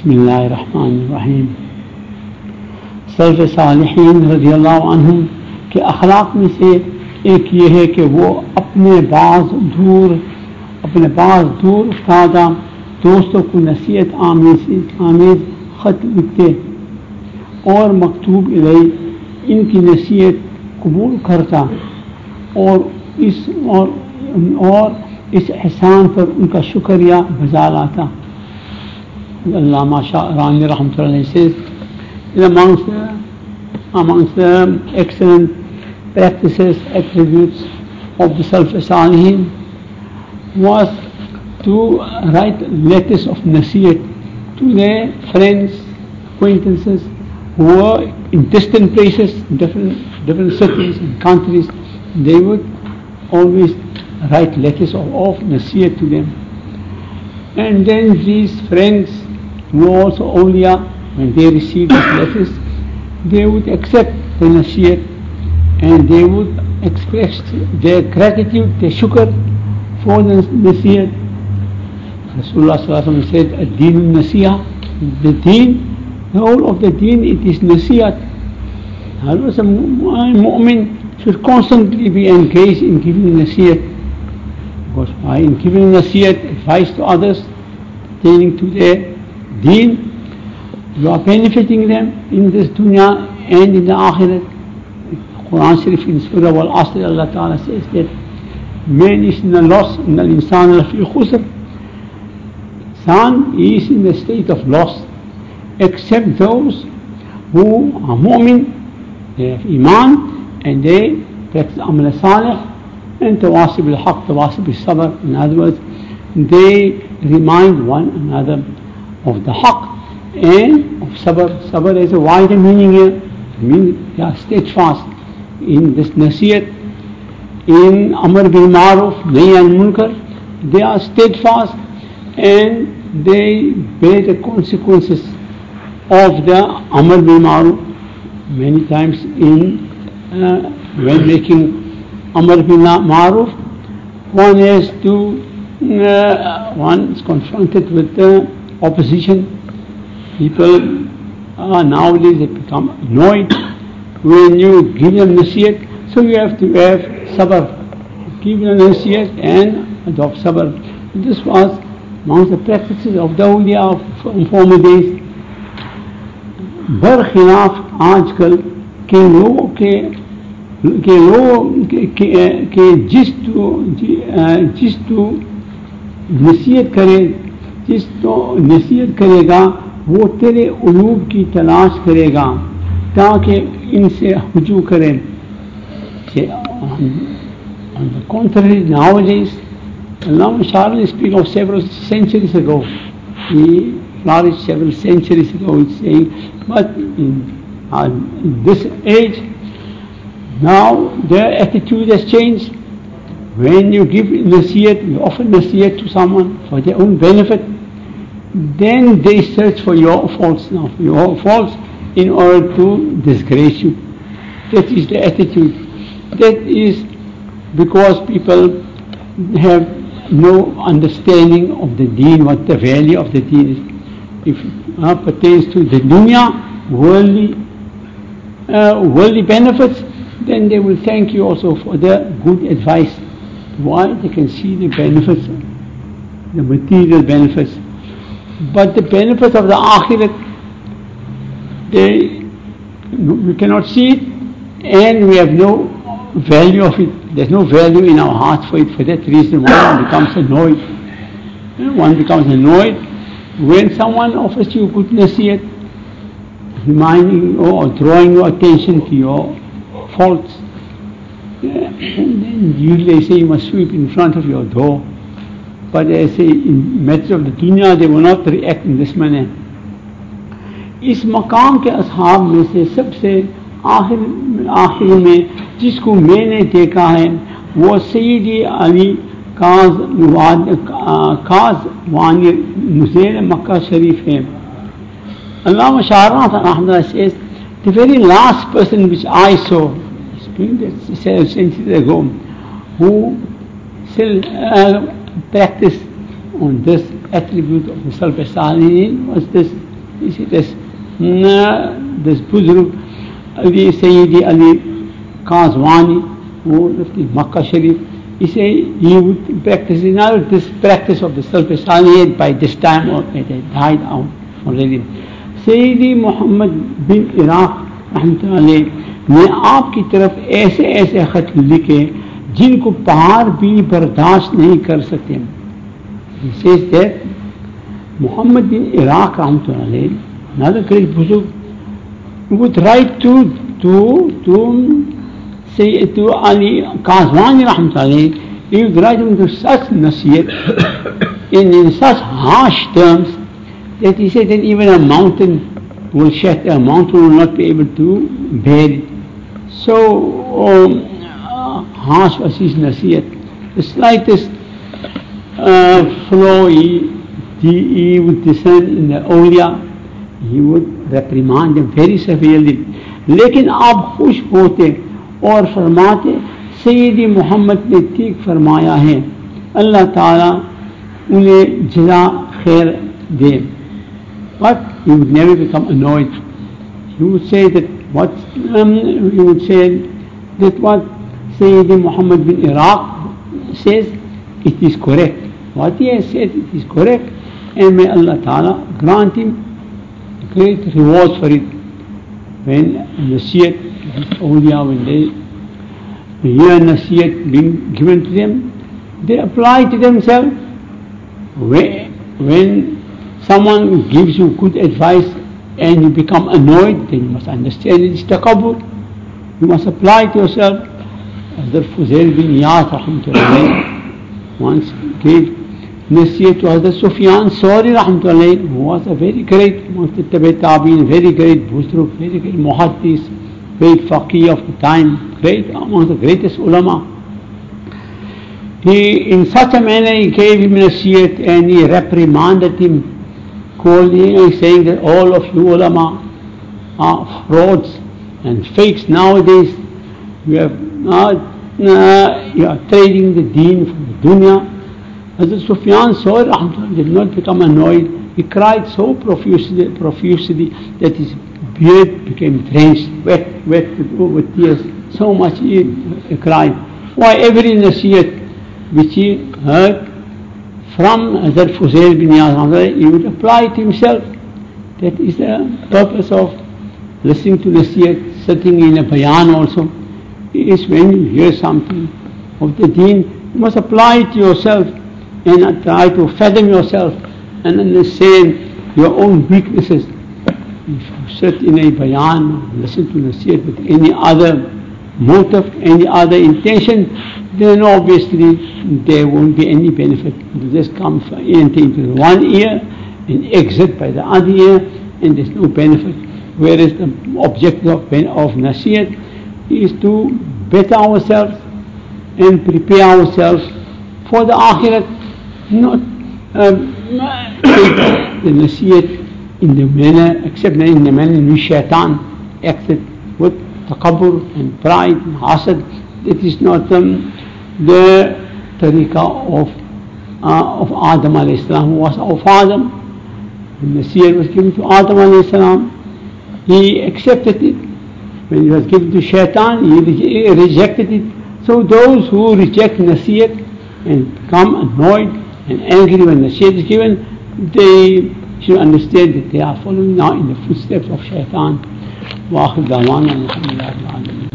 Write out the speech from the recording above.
बिस्मिल्लाहिर्रहमानिर्रहीम। सल्फ़ सालिहीन रज़ियल्लाहु अन्हुम के अखलाक में से एक ये है कि वो अपने बाज़ दूर उफ्तादा दोस्तों को नसीहत आमेज़ ख़त लिखते और मकतूब इलैहि इनकी नसीहत कबूल करता और इस एहसान पर उनका शुक्रिया बजा लाता। Allama Sha'rani rahmatullahi says, amongst the excellent practices, attributes of the Salaf-e-Salihin was to write letters of nasiyat to their friends, acquaintances who were in distant places, different cities and countries. They would always write letters of nasiyat to them. And then these friends who were also awliya, when they received these letters, they would accept the nasiyat and they would express their gratitude, their shukr for the nasiyat. Rasulullah sallallahu alaihi wasallam said, "Ad-deen al-nasiyah." The deen, the whole of the deen, it is nasiyat. Always a mu'min should constantly be engaged in giving nasiyat, because by giving nasiyat, advice to others pertaining to their deen, you are benefiting them in this dunya and in the akhirat. Quran Sharif in Surah Al-Asr, Allah Ta'ala says that man is in a loss, in al-insan lafi khusr. Insan is in the state of loss, except those who are mu'min, they have iman and they practice amal salih and tawasib al-haq, tawasib al-sabr. In other words, they remind one another of the haq and of sabr. Sabr is a wider meaning here. It means they are steadfast in this nasiyat, in amr bil ma'ruf, nahy anil munkar. They are steadfast and they bear the consequences of the amr bil ma'ruf. Many times when making amr bil ma'ruf, one is confronted with the opposition. People nowadays have become annoyed when you give them nasiyat, so you have to have sabr. Give them nasiyat and adopt sabr. This was amongst the practices of the awliya of former days. बरखिलाफ आजकल के लोगों के जिस तो नसीहत करेगा वो तेरे उलूब की तलाश करेगा ताकि इनसे हुजू करें. On the contrary, nowadays, Allama Sha'rani speaks of several centuries ago. He flourished several centuries ago, he's saying, but in this age, now their attitude has changed. When you give nasiyat, you offer nasiyat to someone for their own benefit, then they search for your faults in order to disgrace you. That is the attitude. That is because people have no understanding of the deen, what the value of the deen is. If it pertains to the dunya, worldly benefits, then they will thank you also for the good advice. Why? They can see the benefits, the material benefits. But the benefits of the akhirat, we cannot see it, and we have no value of it. There's no value in our hearts for it. For that reason, one becomes annoyed. One becomes annoyed when someone offers you good nasiyat, reminding you or drawing your attention to your faults. And then usually they say you must sweep in front of your door. But they say in matters of the dunya they will not react in this manner. इस मकाम के असहाब में से सबसे आखिर में जिसको मैंने देखा है वो सैयदी अली काज़वानी मुज़ेर मक्का शरीफ है. Allama Sha'rani says, the very last person which I saw, speaking several centuries ago, who still practiced on this attribute of the Salaf-e-Salihin was this इसी this Buzrug Ali Sayyidi Ali Kazwani, who lived in Makkah Sharif, he said he would practice this practice of the Salaf-e-Salih by this time, or it had died out already. Sayyidi Muhammad bin Iraq रहमतुल्लाह ने आपकी तरफ ऐसे ऐसे खत लिखे जिनको पहाड़ भी बर्दाश्त नहीं कर सकते. He says that Muhammad bin Iraq rahmatullahi, another great Buzurg, would write to Ali Kazwani rahmatullahi, he would write him to such nasiyat in such harsh terms that he said that even a mountain will shatter, a mountain will not be able to bear it. So harsh was his nasiyat. The slightest flaw he would discern in the awliya, he would reprimand them very severely. लेकिन आप खुश होते और फरमाते सैयदी मोहम्मद ने ठीक फरमाया है, अल्लाह ताला उन्हें जज़ा खैर दे. But he would never become annoyed. He would say that what Sayyidi Muhammad bin Iraq says, it is correct. What he has said, it is correct, and may Allah Ta'ala grant him great reward for it. When nasiyat, awliya, when they hear nasiyat being given to them, they apply to themselves. When someone gives you good advice and you become annoyed, then you must understand it is takabbur. You must apply to yourself. Hazrat Fuzail bin Iyad rahmatullahi once gave nasiyat to Hazrat Sufyan Sawri rahmatullahi, who was a very great Tabi'in, very great Buzrug, very great Muhaddis, great faqih of the time, great among the greatest ulama. He, in such a manner, he gave him nasiyat and he reprimanded him, saying that all of you ulama are frauds and fakes nowadays. You are trading the deen for the dunya. Hazrat Sufyan Sawri did not become annoyed. He cried so profusely that his beard became drenched, wet with tears. So much he cried. Why, every nasiyat which he heard from Hazrat Fuzail bin Iyad, he would apply it himself. That is the purpose of listening to nasiyat, sitting in a bayan also, is when you hear something of the deen, you must apply it to yourself and try to fathom yourself and understand your own weaknesses. If you sit in a bayan, listen to nasiyat with any other motive, any other intention, then obviously there won't be any benefit. You just come enter into the one ear and exit by the other ear, and there's no benefit. Whereas the objective of nasiyat is to better ourselves and prepare ourselves for the akhirat, not the nasiyat in the manner, except in the manner in which shaitan acted with takabbur and pride and hasad. It is not the tariqah of Adam alayhi salam, who was our father. When nasiyat was given to Adam alayhi salam, he accepted it. When it was given to shaitan, he rejected it. So those who reject nasiyat and become annoyed and angry when nasiyat is given, they should understand that they are following now in the footsteps of shaitan. وآخر دعوانا الحمد لله رب العالمين.